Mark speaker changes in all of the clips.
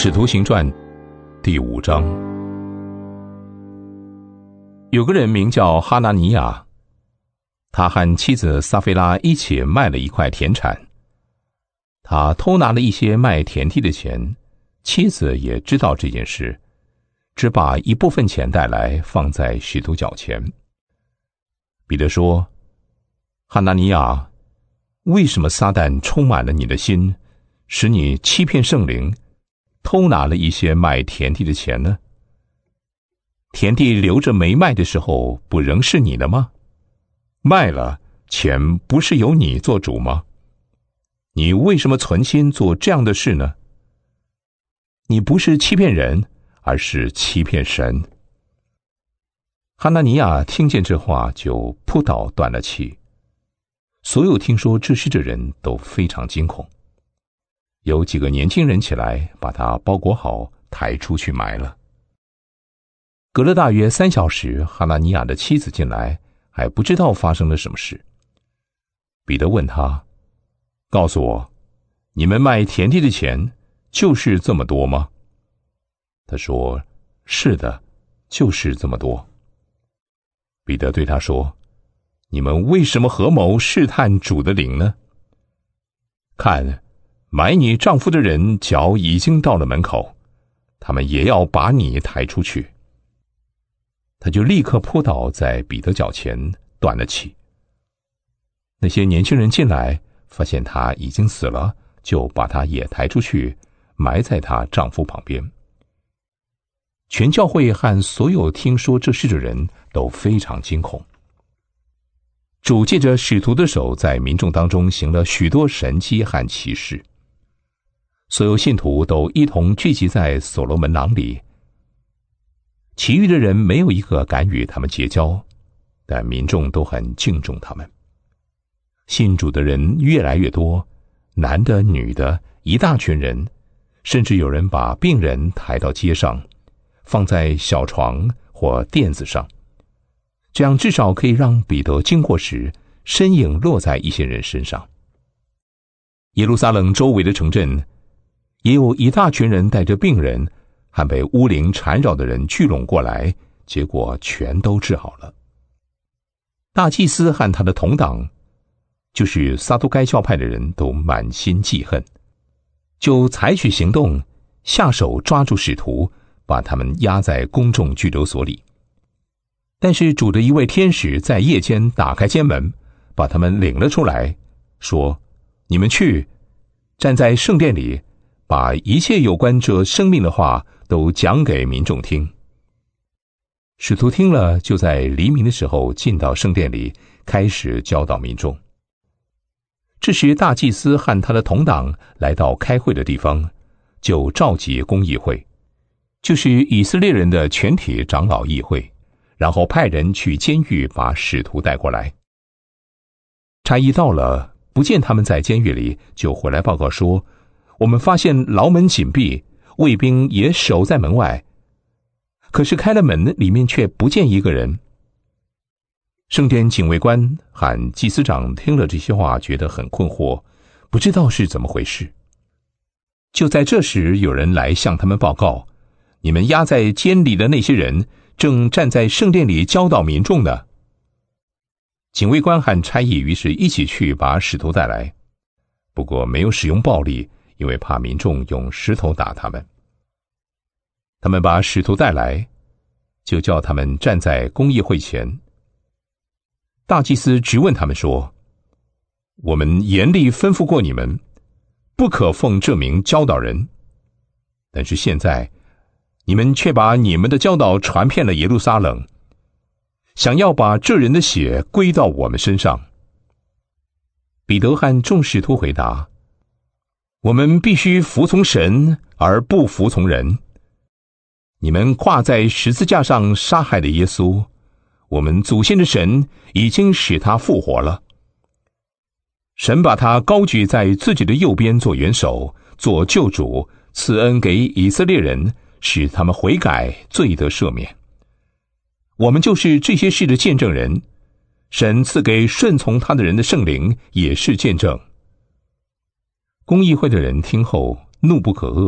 Speaker 1: 使徒行传第5章。有个人名叫哈拿尼亚，他和妻子撒菲拉一起卖了一块田产。他偷拿了一些卖田地的钱，妻子也知道这件事，只把一部分钱带来放在使徒脚前。彼得说：哈拿尼亚，为什么撒旦充满了你的心，使你欺骗圣灵，偷拿了一些卖田地的钱呢？田地留着没卖的时候，不仍是你的吗？卖了，钱不是由你做主吗？你为什么存心做这样的事呢？你不是欺骗人，而是欺骗神。哈拿尼亚听见这话，就扑倒断了气。所有听说这事的人都非常惊恐。有几个年轻人起来，把他包裹好，抬出去埋了。隔了大约3小时，哈拿尼亚的妻子进来，还不知道发生了什么事。彼得问他：告诉我，你们卖田地的钱就是这么多吗？他说：是的，就是这么多。彼得对他说：你们为什么合谋试探主的灵呢？看，买你丈夫的人脚已经到了门口，他们也要把你抬出去。他就立刻扑倒在彼得脚前，断了气。那些年轻人进来，发现他已经死了，就把他也抬出去，埋在他丈夫旁边。全教会和所有听说这事的人都非常惊恐。主借着使徒的手，在民众当中行了许多神迹和奇事。所有信徒都一同聚集在所罗门廊里，其余的人没有一个敢与他们结交，但民众都很敬重他们。信主的人越来越多，男的女的一大群人，甚至有人把病人抬到街上，放在小床或垫子上，这样至少可以让彼得经过时身影落在一些人身上。耶路撒冷周围的城镇也有一大群人带着病人和被污灵缠绕的人聚拢过来，结果全都治好了。大祭司和他的同党，就是撒都该教派的人，都满心记恨，就采取行动，下手抓住使徒，把他们押在公众拘留所里。但是主的一位天使在夜间打开监门，把他们领了出来，说：你们去，站在圣殿里，把一切有关这生命的话都讲给民众听。使徒听了，就在黎明的时候进到圣殿里，开始教导民众。这时大祭司和他的同党来到开会的地方，就召集公议会，就是以色列人的全体长老议会，然后派人去监狱把使徒带过来。差役到了，不见他们在监狱里，就回来报告说：我们发现牢门紧闭，卫兵也守在门外，可是开了门，里面却不见一个人。圣殿警卫官和祭司长听了这些话，觉得很困惑，不知道是怎么回事。就在这时，有人来向他们报告：你们押在监里的那些人正站在圣殿里教导民众呢。警卫官和差役于是一起去把使徒带来，不过没有使用暴力，因为怕民众用石头打他们。他们把使徒带来，就叫他们站在公议会前。大祭司质问他们说：我们严厉吩咐过你们，不可奉这名教导人，但是现在你们却把你们的教导传遍了耶路撒冷，想要把这人的血归到我们身上。彼得和众使徒回答：我们必须服从神，而不服从人。你们挂在十字架上杀害的耶稣，我们祖先的神已经使他复活了。神把他高举在自己的右边做元首，做救主，赐恩给以色列人，使他们悔改，罪得赦免。我们就是这些事的见证人，神赐给顺从他的人的圣灵也是见证。公议会的人听后怒不可遏，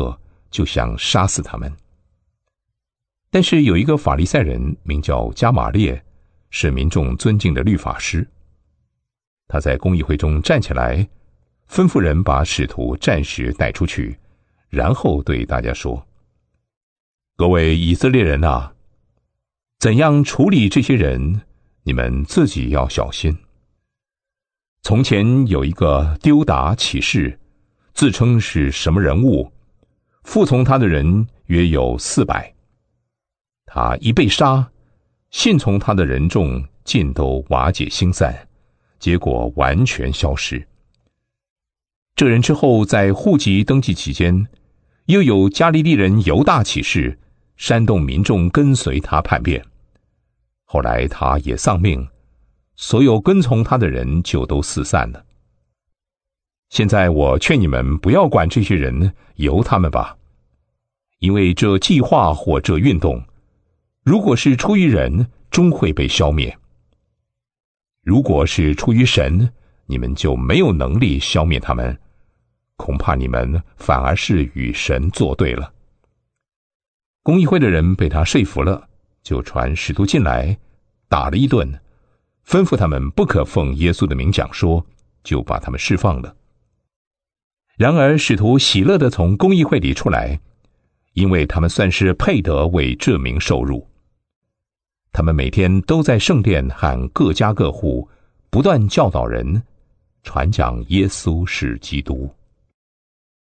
Speaker 1: 就想杀死他们。但是有一个法利赛人名叫加玛列，是民众尊敬的律法师。他在公议会中站起来，吩咐人把使徒暂时带出去，然后对大家说：各位以色列人啊，怎样处理这些人，你们自己要小心。从前有一个丢达起士，自称是什么人物，服从他的人约有400。他一被杀，信从他的人众尽都瓦解心散，结果完全消失。这人之后在户籍登记期间，又有加利利人犹大起事，煽动民众跟随他叛变。后来他也丧命，所有跟从他的人就都四散了。现在我劝你们不要管这些人，由他们吧，因为这计划或这运动，如果是出于人，终会被消灭；如果是出于神，你们就没有能力消灭他们，恐怕你们反而是与神作对了。公议会的人被他说服了，就传使徒进来，打了一顿，吩咐他们不可奉耶稣的名讲说，就把他们释放了。然而使徒喜乐地从公议会里出来，因为他们算是配得为这名受辱。他们每天都在圣殿和各家各户不断教导人，传讲耶稣是基督。